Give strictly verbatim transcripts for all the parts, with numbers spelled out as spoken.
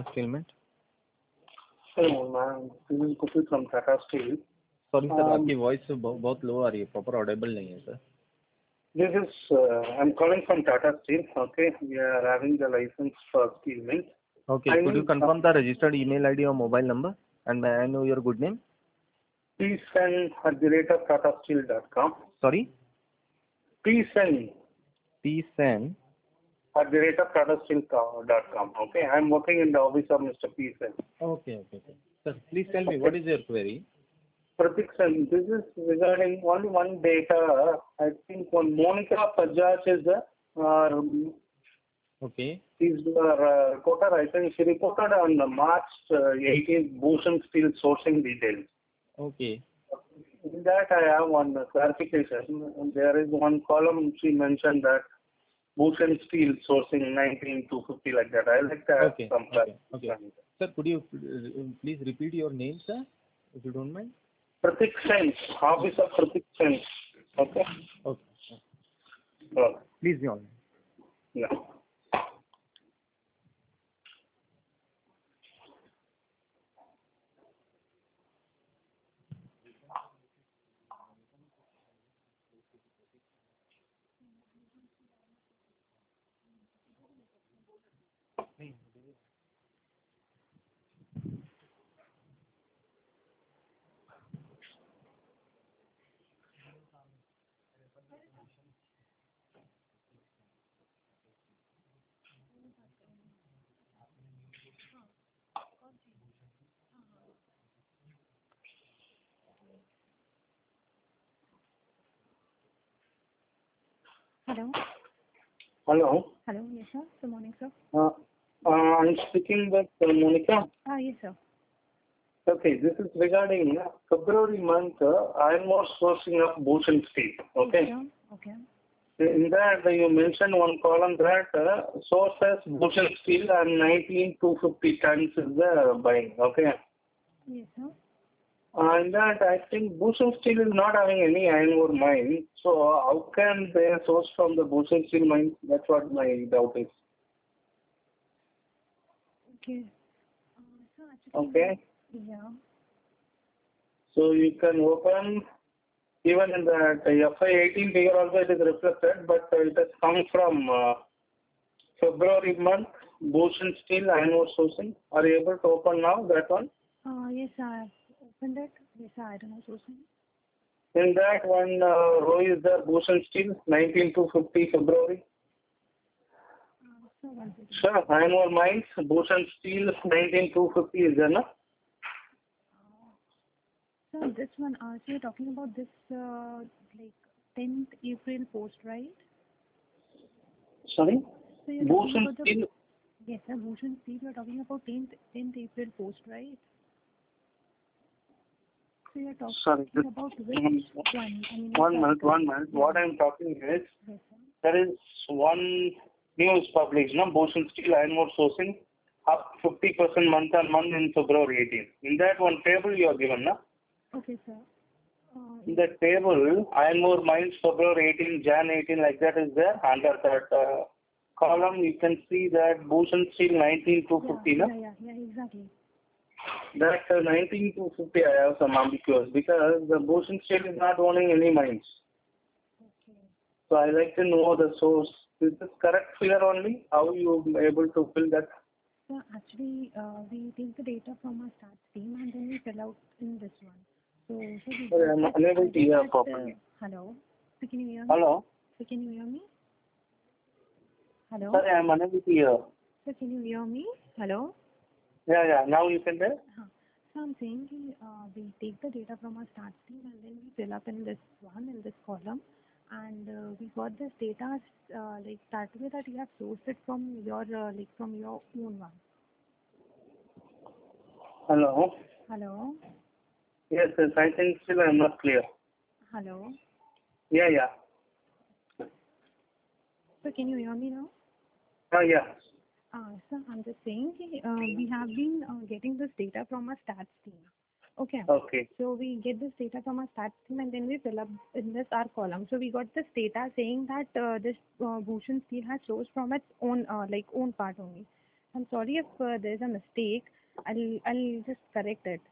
Steelment? Hello, ma'am. This is Gopal from Tata Steel. Sorry sir, Um, आपकी voice बहुत low आ रही है, प्रॉपर ऑडिबल नहीं है sir. this is, uh, I'm calling from Tata Steel. Okay, we are having the license for steel mills. Okay, I could you need confirm the registered email I D or mobile number? And may I know your good name? please send at the rate of tata steel dot com. Sorry? Please send P Sen. at the rate of tata steel dot com. Okay, I'm working in the office of Mister P. Sen. Okay, okay, okay. Sir, please tell me what is your query? Pratik Sen, this is regarding only one data. I think one Monica Pajaj is the uh, Okay. She's uh, reporter. I think she reported on the March uh, eighteenth Bhushan Steel sourcing details. Okay. In that, I have one clarification. There is one column she mentioned that Bhushan Steel sourcing nineteen two fifty like that. I like that. Okay. Some Okay. Okay. Sir, could you uh, please repeat your name, sir, if you don't mind? Pratik Sen, Office of Pratik Sen. Okay. Okay. Oh, Please be on. yeah. Hello. Hello. Hello. Yes, sir. Good morning, sir. Uh, uh, I'm speaking with uh, Monica. Ah, yes, sir. Okay, this is regarding uh, February month. Uh, I'm more sourcing of Bhushan Steel. Okay. Yes, sir. Okay. In that, uh, you mentioned one column that uh, sources Bhushan Steel and nineteen two fifty tons is the buying. Okay. Yes, sir. And that I think Bhushan Steel is not having any iron ore mine. So how can they source from the Bhushan Steel mine? That's what my doubt is. Okay. Uh, so actually, Okay. yeah. So you can open even in the F I eighteen figure also it is reflected, but uh, it has come from uh, February month, Bhushan Steel iron ore sourcing. Are you able to open now that one? Uh, yes, I opened it. Yes, I don't know sourcing. In that one uh, row is the Bhushan Steel, nineteen two fifty February. Uh, so one second. Sure, iron ore mines, Bhushan Steel, nineteen two fifty is there, no? So this one, uh, so you're talking about this, uh, like tenth April post, right? Sorry? So you're talking Bhushan about the, Steel, yes, sir, Bhushan Steel, you're talking about tenth, tenth April post, right? So you're talking sorry, just about which one, one? I mean, one it's minute, that- one minute. What I'm talking is, Yes, sir. there is one news published, no? Bhushan Steel iron ore sourcing up fifty percent month on month in February eighteenth. In that one table you are given, no? Okay, sir. Uh, In the table, iron ore mines February eighteenth, January eighteenth, like that is there. Under that uh, column, you can see that Bhushan Steel nineteen two fifty, yeah, no? yeah, yeah, yeah, exactly. That uh, nineteen two fifty I have some ambiguous because the Bhushan Steel is not owning any mines. Okay. So I like to know the source. Is this correct figure only? How you able to fill that? So actually, uh, we take the data from our stats team and then we fill out in this one. So, so we Sorry, I'm got that- unable I to got hear that, properly. uh, hello. So can you hear me? Hello? So can you hear me? Hello. Sorry, I'm unable to hear. So can you hear me? Hello. Yeah, yeah. Now you can tell? Huh. So I'm saying ki, uh, we take the data from our stats team and then we fill up in this one, in this column. And uh, we got this data uh, like that way that you have sourced it from your uh, like from your own one. Hello? Hello. Yes, yes. I think still I'm not clear. Hello. Yeah, yeah. So can you hear me now? Oh, yeah. Uh, so I'm just saying ki, uh, we have been uh, getting this data from our stats team. Okay. Okay. So we get this data from our stats team and then we fill up in this our column. So we got this data saying that uh, this uh, Bhushan Steel has sourced from its own uh, like own part only. I'm sorry if uh, there's a mistake. I'll I'll just correct it.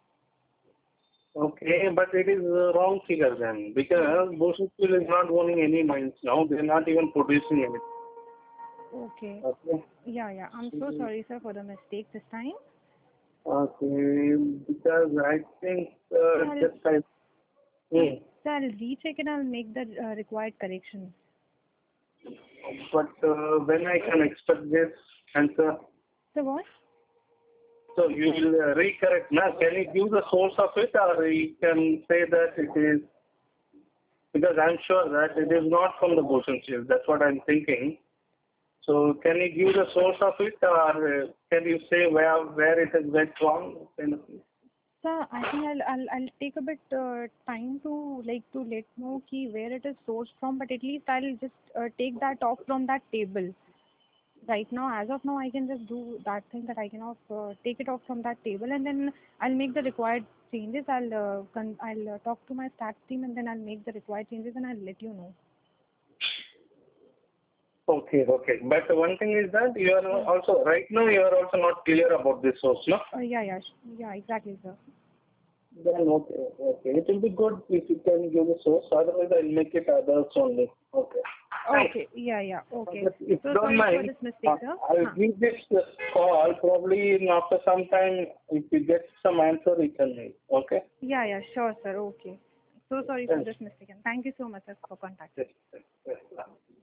Okay, but it is the wrong figure then, because Bhushan Steel is not owning any mines now. They're not even producing anything. Okay. Okay. Yeah, yeah. I'm so sorry, sir, for the mistake this time. Okay, because I think uh, I'll, just I, hmm. sir, I'll recheck and I'll make the uh, required corrections. But uh, when I can expect this answer? So what? So you will uh, recorrect now. Can you give the source of it, or you can say that it is, because I'm sure that it is not from the Bhushan Steel. That's what I'm thinking. So can you give the source of it, or uh, can you say where where it is went wrong? Kind of thing? Sir, I think I'll I'll I'll take a bit uh, time to like to let know ki where it is sourced from, but at least I'll just uh, take that off from that table. Right now, as of now, I can just do that thing that I can off, uh, take it off from that table, and then I'll make the required changes. I'll uh, con- I'll uh, talk to my staff team, and then I'll make the required changes, and I'll let you know. Okay, okay. But one thing is that you are also, right now you are also not clear about this source, no? Uh, yeah, yeah, sh- yeah, exactly, sir. Then okay, okay. It will be good if you can give the source. Otherwise, I'll make it others only. Okay. Okay, yeah, yeah, okay. But if So you don't sorry for mind, this mistake, uh, sir. I'll Huh. give this uh, call probably in after some time. If you get some answer, you can make. Okay. Yeah, yeah, sure, sir. Okay. So sorry for Thanks. this mistake, and thank you so much, sir, for contacting. Yes, yes, yes.